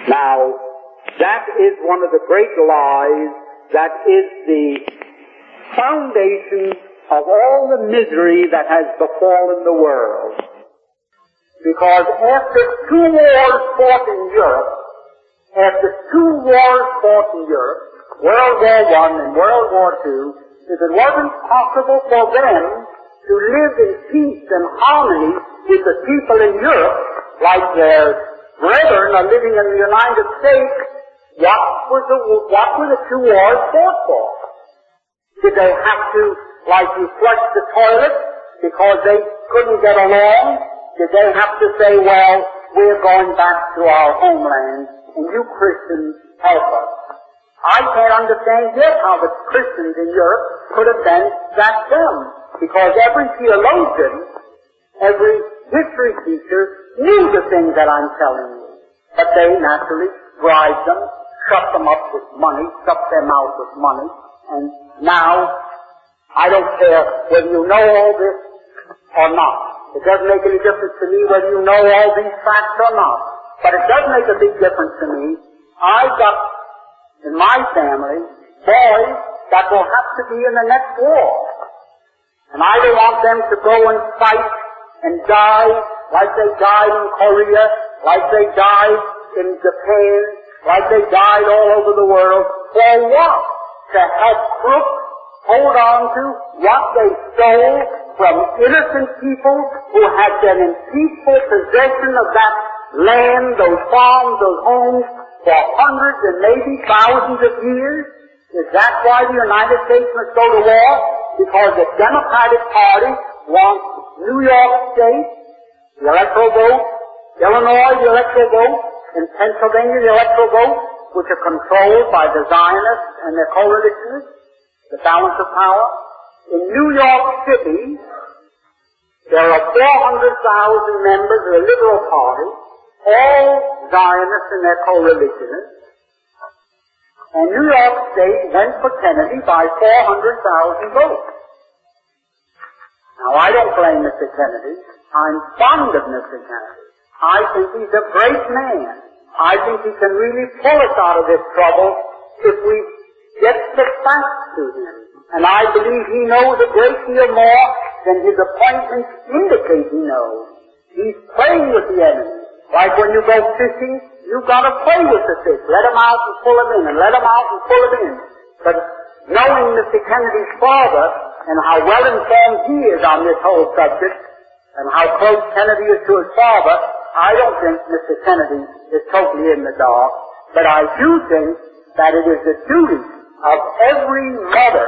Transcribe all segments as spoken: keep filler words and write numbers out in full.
Now, that is one of the great lies that is the foundation of all the misery that has befallen the world. Because after two wars fought in Europe, after two wars fought in Europe, World War One and World War Two, if it wasn't possible for them to live in peace and harmony with the people in Europe, like their brethren are living in the United States, what was the, what were the two wars fought for? Did they have to, like you flush the toilet because they couldn't get along? Did they have to say, well, we're going back to our homeland and you Christians help us? I can't understand yet how the Christians in Europe could have been that dumb, because every theologian, every history teacher knew the things that I'm telling you. But they naturally bribed them, shut them up with money, shut their mouth with money, and now, I don't care whether you know all this or not. It doesn't make any difference to me whether you know all these facts or not. But it does make a big difference to me. I've got, in my family, boys that will have to be in the next war. And I don't want them to go and fight and die like they died in Korea, like they died in Japan, like they died all over the world. For what? To help crooks hold on to what they stole from innocent people who had been in peaceful possession of that land, those farms, those homes, for hundreds and maybe thousands of years? Is that why the United States must go to war? Because the Democratic Party wants New York State, the electoral vote, Illinois, the electoral vote, and Pennsylvania, the electoral vote, which are controlled by the Zionists and their co-religionists, the balance of power. In New York City, there are four hundred thousand members of the Liberal Party, all Zionists and their co-religionists. And New York State went for Kennedy by four hundred thousand votes. Now, I don't blame Mister Kennedy. I'm fond of Mister Kennedy. I think he's a great man. I think he can really pull us out of this trouble if we get the facts to him. And I believe he knows a great deal more than his appointments indicate he knows. He's playing with the enemy. Like when you go fishing, you've got to play with the fish. Let him out and pull him in, and let him out and pull him in. But knowing Mister Kennedy's father and how well informed he is on this whole subject, and how close Kennedy is to his father, I don't think Mister Kennedy is totally in the dark. But I do think that it is the duty of every mother,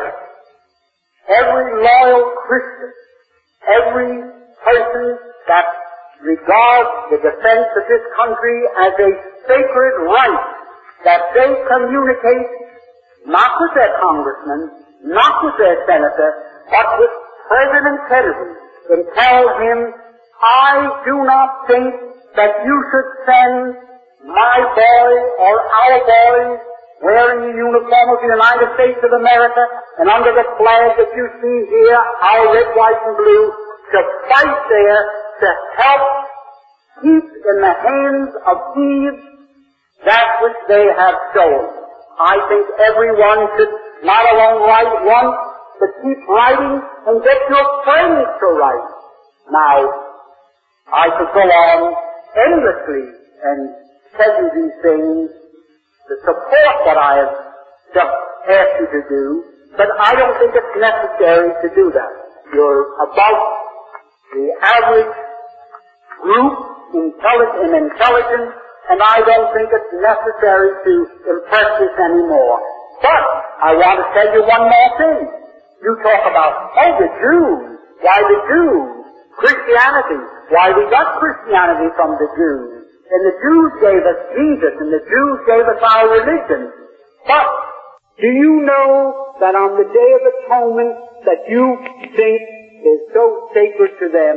every loyal Christian, every person that regards the defense of this country as a sacred right, that they communicate not with their congressman, not with their senator, but with President Kennedy, and tell him, I do not think that you should send my boy or our boys wearing the uniform of the United States of America and under the flag that you see here, our red, white, and blue, to fight there to help keep in the hands of thieves that which they have stolen. I think everyone should not alone write once, but keep writing and get your friends to write. Now, I could go on endlessly and tell you these things to support what I have just asked you to do, but I don't think it's necessary to do that. You're about the average group intelligent in intelligence, and I don't think it's necessary to impress this anymore. But I want to tell you one more thing. You talk about, oh, the Jews. Why the Jews? Christianity. Why we got Christianity from the Jews. And the Jews gave us Jesus, and the Jews gave us our religion. But do you know that on the Day of Atonement that you think is so sacred to them,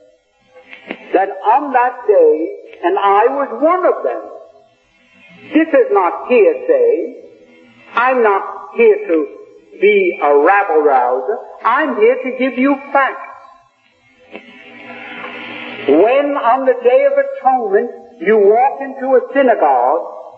that on that day, and I was one of them, this is not hearsay. I'm not here to be a rabble-rouser. I'm here to give you facts. When on the Day of Atonement you walk into a synagogue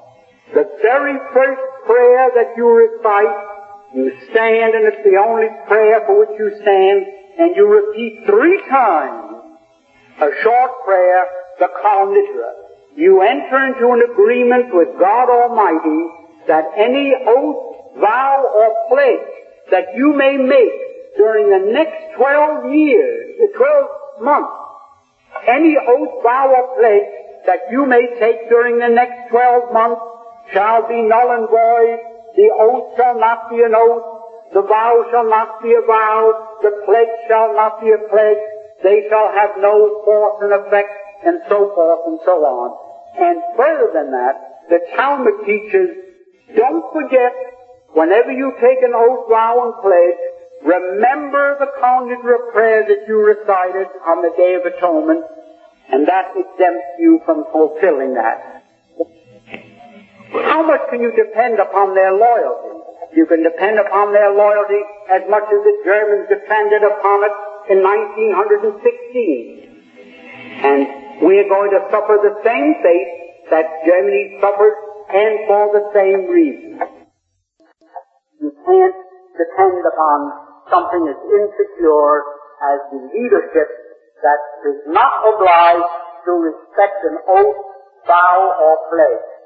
The very first prayer that you recite, you stand, and it's the only prayer for which you stand, and you repeat three times a short prayer, the Kal Nidra. You enter into an agreement with God Almighty that any oath, vow, or pledge that you may make during the next twelve years, the twelve months, any oath, vow, or pledge that you may take during the next twelve months shall be null and void. The oath shall not be an oath. The vow shall not be a vow. The pledge shall not be a pledge. They shall have no force and effect, and so forth and so on. And further than that, the Talmud teaches, don't forget, whenever you take an oath, vow, and pledge, remember the Kal Nidra prayer that you recited on the Day of Atonement, and that exempts you from fulfilling that. How much can you depend upon their loyalty? You can depend upon their loyalty as much as the Germans depended upon it in nineteen sixteen. And we are going to suffer the same fate that Germany suffered, and for the same reason. You can't depend upon something as insecure as the leadership that is not obliged to respect an oath, vow, or pledge.